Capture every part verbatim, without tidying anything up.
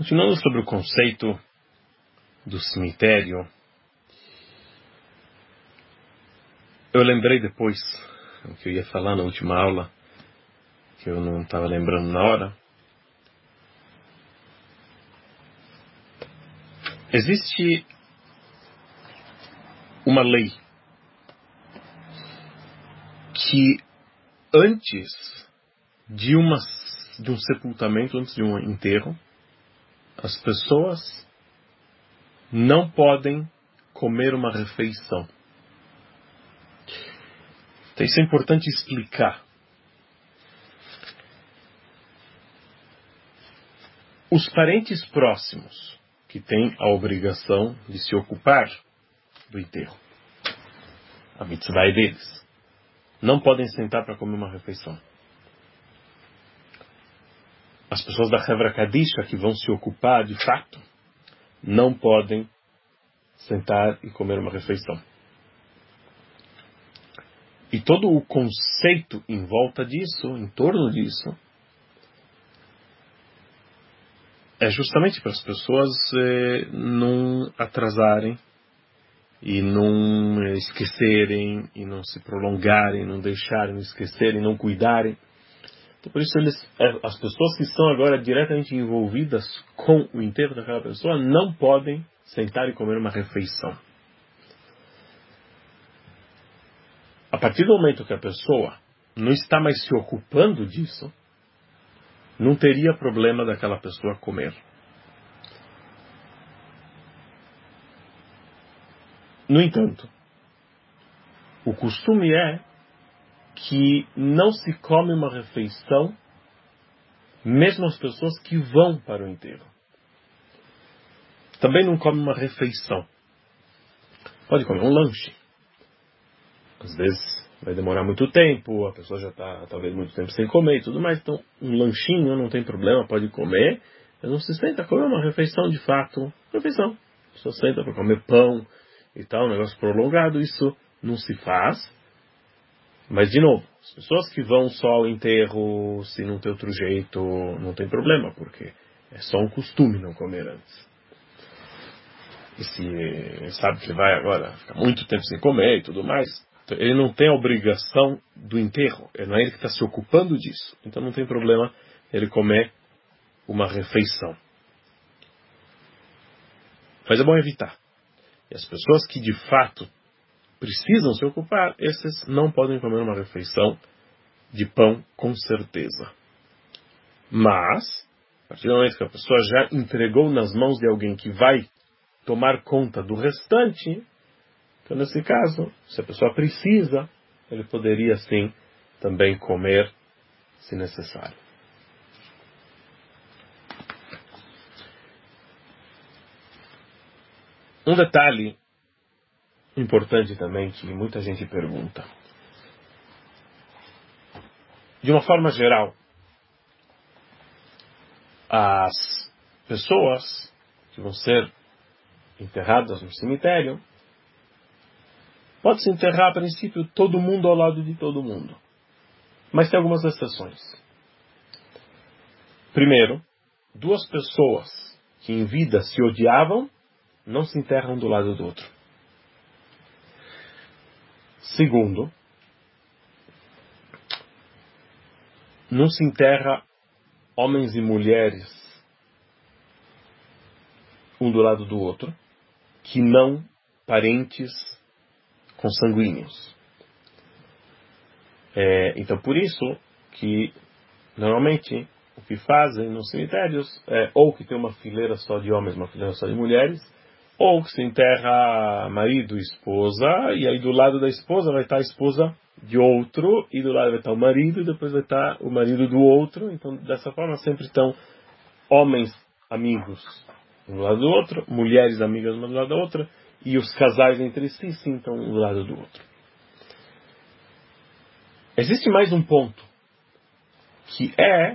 Continuando sobre o conceito do cemitério, eu lembrei depois o que eu ia falar na última aula, que eu não estava lembrando na hora. Existe uma lei que antes de, uma, de um sepultamento, antes de um enterro, as pessoas não podem comer uma refeição. Então isso é importante explicar. Os parentes próximos que têm a obrigação de se ocupar do enterro, a mitzvah é deles, não podem sentar para comer uma refeição. As pessoas da Hevra Kadisha que vão se ocupar de fato não podem sentar e comer uma refeição. E todo o conceito em volta disso, em torno disso, é justamente para as pessoas eh, não atrasarem e não esquecerem, e não se prolongarem, não deixarem, não esquecerem, não cuidarem. Então, por isso, eles, as pessoas que estão agora diretamente envolvidas com o enterro daquela pessoa não podem sentar e comer uma refeição. A partir do momento que a pessoa não está mais se ocupando disso, não teria problema daquela pessoa comer. No entanto, o costume é que não se come uma refeição, mesmo as pessoas que vão para o enterro. Também não come uma refeição. Pode comer um lanche. Às vezes vai demorar muito tempo, a pessoa já está talvez muito tempo sem comer e tudo mais. Então, um lanchinho não tem problema, pode comer. Mas não se senta a comer uma refeição de fato. Refeição. A pessoa senta para comer pão e tal, um negócio prolongado. Isso não se faz. Mas, de novo, as pessoas que vão só ao enterro, se não tem outro jeito, não tem problema, porque é só um costume não comer antes. E se sabe que vai agora ficar muito tempo sem comer e tudo mais, ele não tem a obrigação do enterro, não é ele que está se ocupando disso. Então não tem problema ele comer uma refeição. Mas é bom evitar. E as pessoas que de fato precisam se ocupar, esses não podem comer uma refeição de pão com certeza. Mas, a partir do momento que a pessoa já entregou nas mãos de alguém que vai tomar conta do restante, então nesse caso, se a pessoa precisa, ele poderia sim também comer, se necessário. Um detalhe importante também que muita gente pergunta. De uma forma geral, as pessoas que vão ser enterradas no cemitério, pode-se enterrar a princípio todo mundo ao lado de todo mundo. Mas tem algumas exceções. Primeiro, duas pessoas que em vida se odiavam não se enterram do lado do outro. Segundo, não se enterra homens e mulheres um do lado do outro, que não parentes consanguíneos. É, então, por isso que, normalmente, o que fazem nos cemitérios é ou que tem uma fileira só de homens, uma fileira só de mulheres, ou que se enterra marido e esposa, e aí do lado da esposa vai estar a esposa de outro, e do lado vai estar o marido, e depois vai estar o marido do outro. Então, dessa forma, sempre estão homens amigos um do lado do outro, mulheres amigas uma do lado da outra, e os casais entre si sim estão um do lado do outro. Existe mais um ponto, que é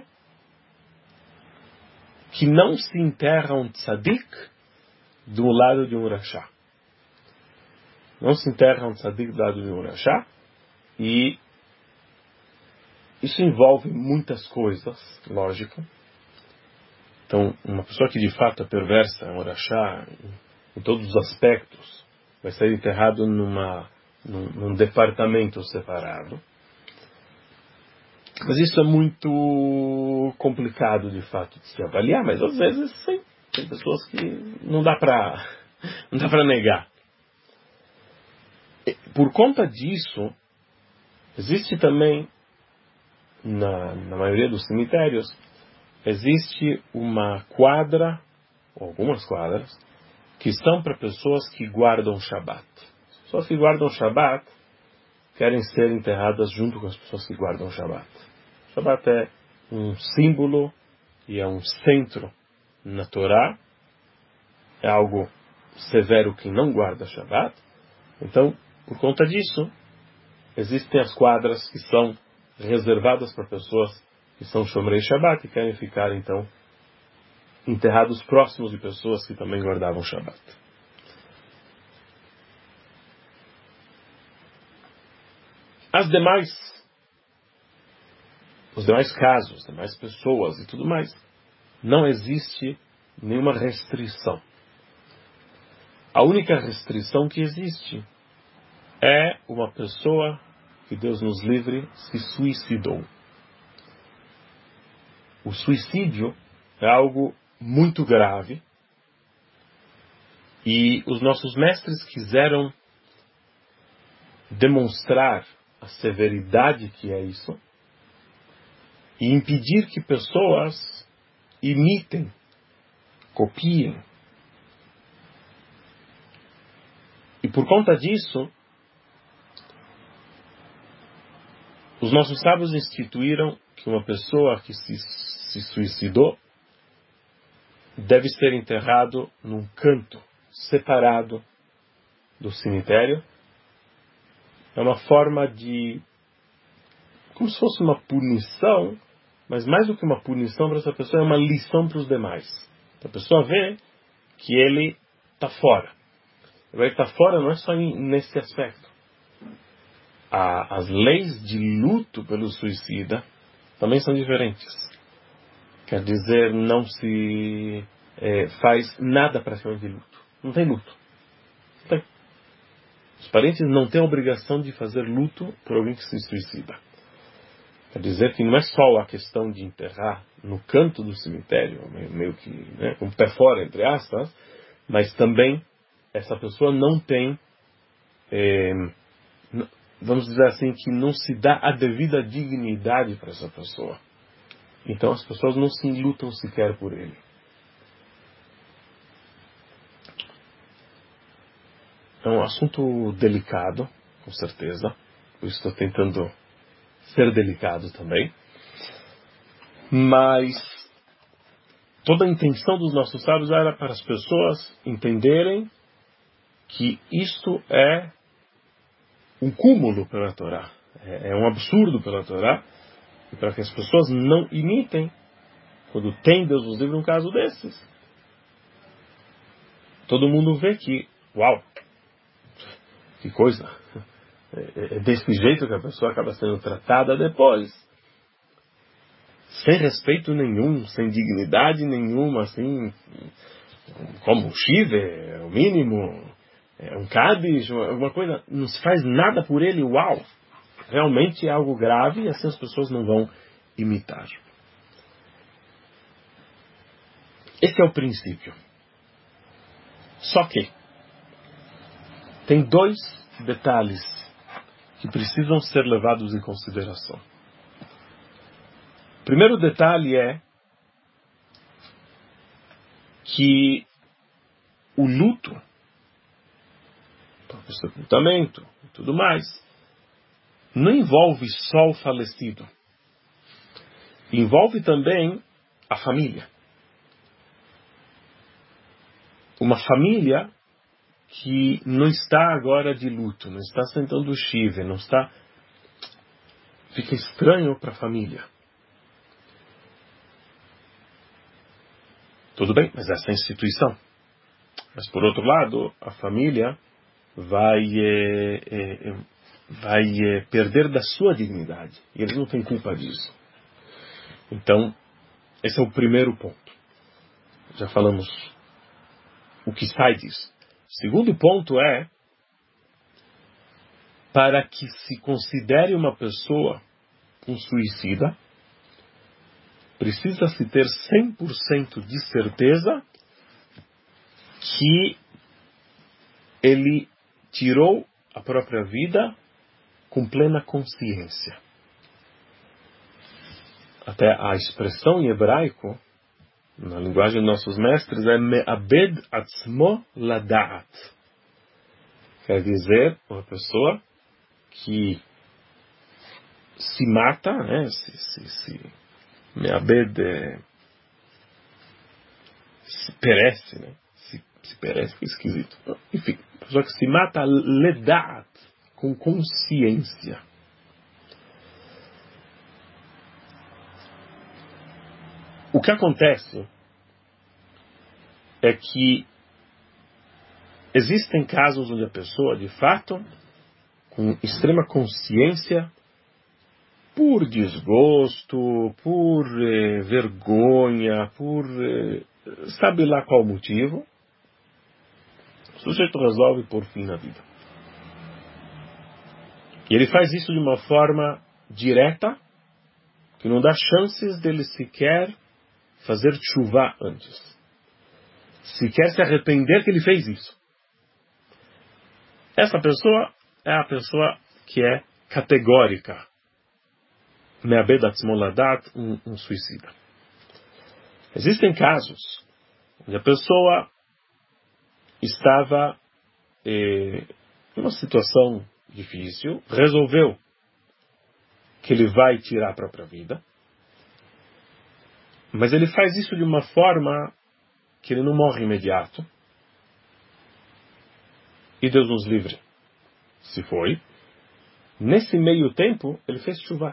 que não se enterra um tzadik do lado de um rachá. Não se enterra um tzadik do lado de um rachá, e isso envolve muitas coisas, lógico. Então, uma pessoa que de fato é perversa, é um orachá, em todos os aspectos, vai ser enterrado numa, num, num departamento separado. Mas isso é muito complicado, de fato, de se avaliar, mas às vezes sim, tem pessoas que não dá para não dá para negar. Por conta disso, existe também, na, na maioria dos cemitérios, existe uma quadra, ou algumas quadras, que são para pessoas que guardam Shabat. As pessoas que guardam Shabat querem ser enterradas junto com as pessoas que guardam Shabat. Shabat é um símbolo e é um centro na Torá. É algo severo quem não guarda Shabat. Então, por conta disso, existem as quadras que são reservadas para pessoas que são Shomrei Shabat e querem ficar, então, enterrados próximos de pessoas que também guardavam Shabat. As demais, os demais casos, as demais pessoas e tudo mais, não existe nenhuma restrição. A única restrição que existe é uma pessoa que Deus nos livre se suicidou. O suicídio é algo muito grave e os nossos mestres quiseram demonstrar a severidade que é isso e impedir que pessoas imitem, copiem. E por conta disso, os nossos sábios instituíram que uma pessoa que se, se suicidou deve ser enterrado num canto separado do cemitério. É uma forma de, como se fosse uma punição, mas mais do que uma punição para essa pessoa, é uma lição para os demais. A pessoa vê que ele está fora. Ele está fora não é só nesse aspecto. As leis de luto pelo suicida também são diferentes. Quer dizer, não se é, faz nada praticamente de luto. Não tem luto. Não tem. Os parentes não têm a obrigação de fazer luto por alguém que se suicida. Quer dizer que não é só a questão de enterrar no canto do cemitério, meio que, né, com o pé fora, entre aspas, mas também essa pessoa não tem, é, vamos dizer assim, que não se dá a devida dignidade para essa pessoa. Então as pessoas não se lutam sequer por ele. É um assunto delicado, com certeza. Eu estou tentando ser delicado também. Mas toda a intenção dos nossos sábios era para as pessoas entenderem que isto é um cúmulo pela Torá. É um absurdo pela Torá. E para que as pessoas não imitem, quando tem Deus nos livre um caso desses, todo mundo vê que, uau, que coisa, é desse jeito que a pessoa acaba sendo tratada depois, sem respeito nenhum, sem dignidade nenhuma, assim, como um shiva, é o mínimo, é um kaddish, alguma coisa, não se faz nada por ele, uau, realmente é algo grave e assim as pessoas não vão imitar. Esse é o princípio. Só que tem dois detalhes que precisam ser levados em consideração. O primeiro detalhe é que o luto, o sepultamento e tudo mais, não envolve só o falecido. Envolve também a família. Uma família que não está agora de luto, não está sentando o shiva, não está... Fica estranho para a família. Tudo bem, mas essa é a instituição. Mas por outro lado, a família vai, é, é, vai é, perder da sua dignidade. E eles não têm culpa disso. Então, esse é o primeiro ponto. já falamos o que sai disso. O segundo ponto é, para que se considere uma pessoa um suicida, precisa-se ter cem por cento de certeza que ele tirou a própria vida com plena consciência. Até a expressão em hebraico, na linguagem dos nossos mestres, é me'abed atzmo lada'at. Quer dizer, uma pessoa que se mata, né? se, se, se me'abed é, se perece, né? se, se perece, que esquisito. Enfim, a pessoa que se mata leda'at, com consciência. O que acontece é que existem casos onde a pessoa, de fato, com extrema consciência, por desgosto, por eh, vergonha, por eh, sabe lá qual motivo, o sujeito resolve pôr fim na vida. E ele faz isso de uma forma direta, que não dá chances dele sequer fazer chuva antes. Sequer se arrepender que ele fez isso. Essa pessoa é a pessoa que é categórica. Me'abed atzmo lada'at, um, um suicida. Existem casos onde a pessoa estava eh, em uma situação difícil, resolveu que ele vai tirar a própria vida, mas ele faz isso de uma forma que ele não morre imediato. E Deus nos livre. Se foi. Nesse meio tempo, ele fez chuva.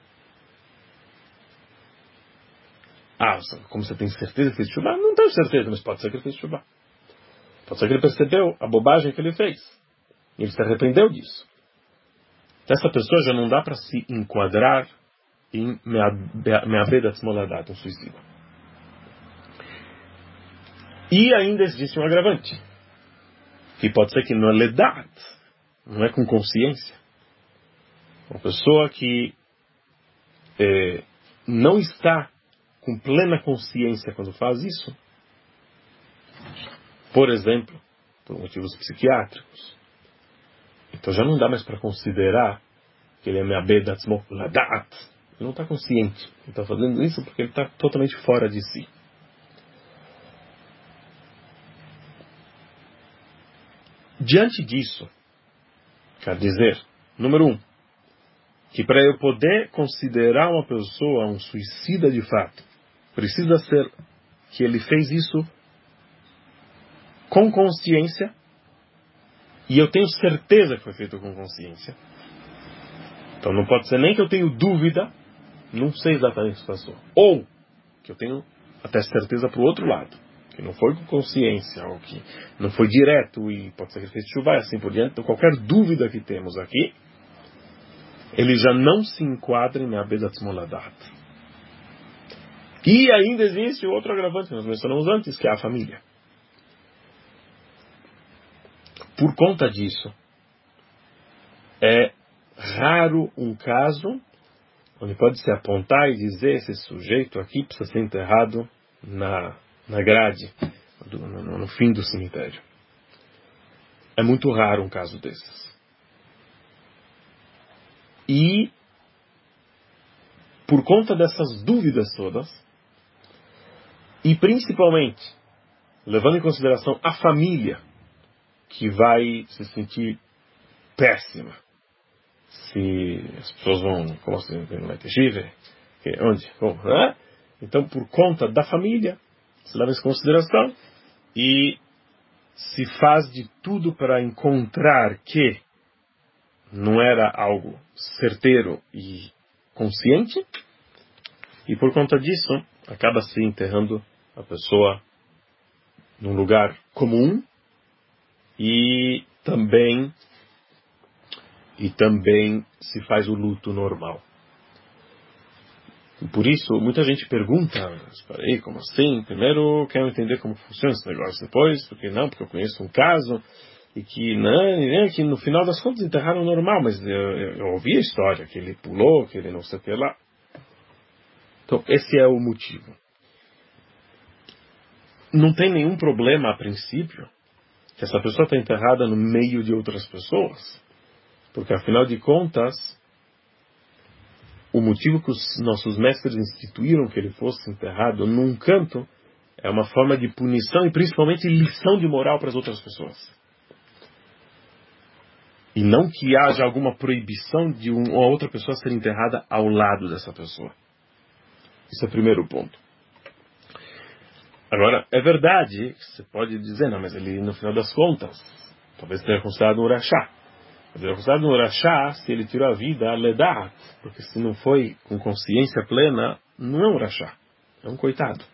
Ah, como você tem certeza que fez chuva? Não tenho certeza, mas pode ser que ele fez chuva. Pode ser que ele percebeu a bobagem que ele fez. E ele se arrependeu disso. Essa pessoa já não dá para se enquadrar em me'abed atzmo lada'at, um suicídio. E ainda existe um agravante, que pode ser que não é leda'at, não é com consciência. Uma pessoa que é, não está com plena consciência quando faz isso, por exemplo, por motivos psiquiátricos, então já não dá mais para considerar que ele é me'abed atzmo lada'at. Ele não está consciente. Ele está fazendo isso porque ele está totalmente fora de si. Diante disso, quer dizer, número um, que para eu poder considerar uma pessoa um suicida de fato, precisa ser que ele fez isso com consciência, e eu tenho certeza que foi feito com consciência. Então não pode ser nem que eu tenho dúvida, não sei exatamente o que passou. Ou que eu tenho até certeza para o outro lado, que não foi com consciência, ou que não foi direto, e pode ser que ele fez chuva e assim por diante. Então qualquer dúvida que temos aqui, ele já não se enquadra em me'abed atzmo lada'at. E ainda existe outro agravante que nós mencionamos antes, que é a família. Por conta disso, é raro um caso onde pode se apontar e dizer esse sujeito aqui precisa ser enterrado na, na grade, do, no, no fim do cemitério. É muito raro um caso desses. E, por conta dessas dúvidas todas, e principalmente levando em consideração a família, que vai se sentir péssima se as pessoas vão, como assim, não vai ter chive? Onde? Como? Ah? Então, por conta da família, se leva isso em consideração e se faz de tudo para encontrar que não era algo certeiro e consciente, e por conta disso acaba se enterrando a pessoa num lugar comum e também e também se faz o luto normal. Por isso, muita gente pergunta, espera aí, como assim? Primeiro, quero entender como funciona esse negócio. Depois, porque não, porque eu conheço um caso, e que, não, que no final das contas enterraram normal, mas eu, eu, eu ouvi a história, que ele pulou, que ele não sei o que lá. Então, esse é o motivo. Não tem nenhum problema, a princípio, que essa pessoa está enterrada no meio de outras pessoas, porque, afinal de contas, o motivo que os nossos mestres instituíram que ele fosse enterrado num canto é uma forma de punição e principalmente lição de moral para as outras pessoas. E não que haja alguma proibição de uma outra pessoa ser enterrada ao lado dessa pessoa. Esse é o primeiro ponto. Agora, é verdade que você pode dizer, não, mas ele, no final das contas, talvez tenha considerado um Urachá. Mas ele é considerado um Urachá se ele tirou a vida a Ledat, porque se não foi com consciência plena, não é um Urachá, é um coitado.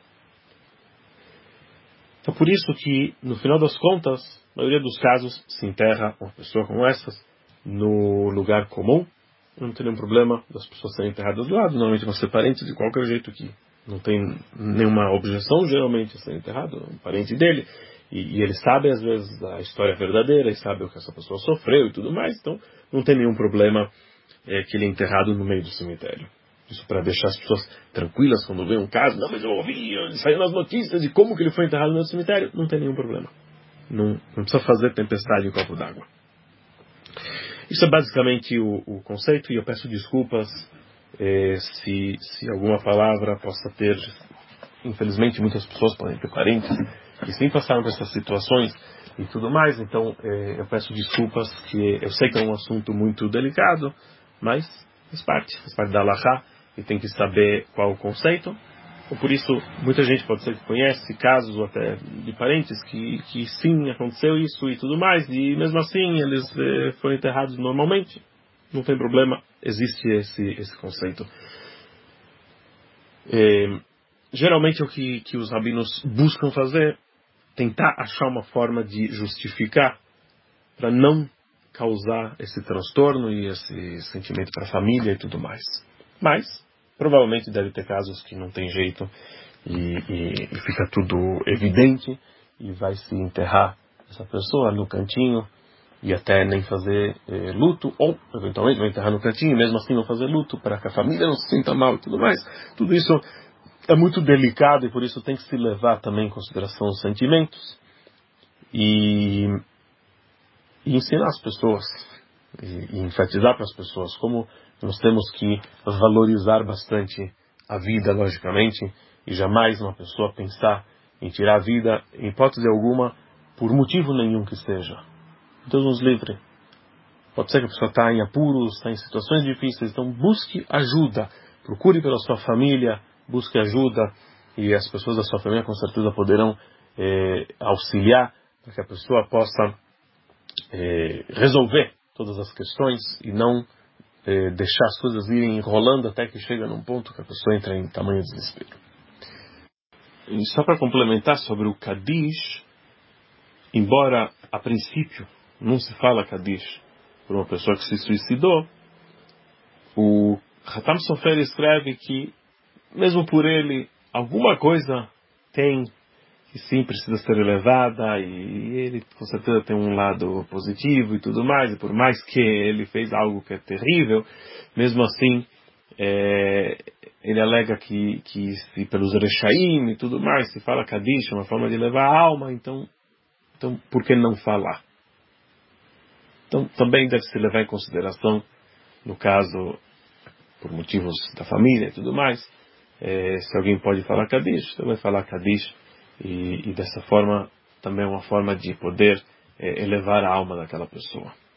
Então, por isso que, no final das contas, na maioria dos casos, se enterra uma pessoa como essas no lugar comum. Não tem nenhum problema das pessoas serem enterradas do lado. Normalmente vão ser parentes de qualquer jeito que não tem nenhuma objeção, geralmente, a ser enterrado, um parente dele. E, e ele sabe, às vezes, a história verdadeira, e sabe o que essa pessoa sofreu e tudo mais. Então, não tem nenhum problema é, que ele é enterrado no meio do cemitério. Isso para deixar as pessoas tranquilas quando vê um caso. Não, mas eu ouvi, saiu nas notícias de como que ele foi enterrado no cemitério. Não tem nenhum problema. Não, não precisa fazer tempestade em copo d'água. Isso é basicamente o, o conceito, e eu peço desculpas eh, se, se alguma palavra possa ter... Infelizmente, muitas pessoas podem ter parentes que sim passaram por essas situações e tudo mais, então eh, eu peço desculpas, que eu sei que é um assunto muito delicado, mas faz parte, faz parte da Halachá, e tem que saber qual o conceito. Então, por isso, muita gente pode ser que conhece casos ou até de parentes que, que sim, aconteceu isso e tudo mais, e mesmo assim eles eh, foram enterrados normalmente. Não tem problema, existe esse, esse conceito. Eh, geralmente o que, que os rabinos buscam fazer, tentar achar uma forma de justificar para não causar esse transtorno e esse sentimento para a família e tudo mais. Mas, provavelmente deve ter casos que não tem jeito e, e, e fica tudo evidente e vai se enterrar essa pessoa no cantinho e até nem fazer eh, luto, ou eventualmente vai enterrar no cantinho e mesmo assim não fazer luto para que a família não se sinta mal e tudo mais. Tudo isso é muito delicado e por isso tem que se levar também em consideração os sentimentos e, e ensinar as pessoas e, e enfatizar para as pessoas como nós temos que valorizar bastante a vida, logicamente, e jamais uma pessoa pensar em tirar a vida, em hipótese alguma, por motivo nenhum que seja. Deus nos livre. Pode ser que a pessoa está em apuros, está em situações difíceis, então busque ajuda, procure pela sua família, busque ajuda, e as pessoas da sua família com certeza poderão eh, auxiliar para que a pessoa possa eh, resolver todas as questões e não eh, deixar as coisas irem enrolando até que chega num ponto que a pessoa entra em tamanho desespero. E só para complementar sobre o Kadish, embora a princípio não se fala Kadish por uma pessoa que se suicidou, o Hatam Sofer escreve que mesmo por ele alguma coisa tem que sim precisa ser elevada, e ele com certeza tem um lado positivo e tudo mais, e por mais que ele fez algo que é terrível, mesmo assim é, ele alega que, que se pelos Rechaim e tudo mais se fala Kadish, uma forma de levar a alma, então, então por que não falar? Então também deve se levar em consideração, no caso por motivos da família e tudo mais, é, se alguém pode falar Kadish, também falar Kadish. E, e dessa forma também é uma forma de poder é, elevar a alma daquela pessoa.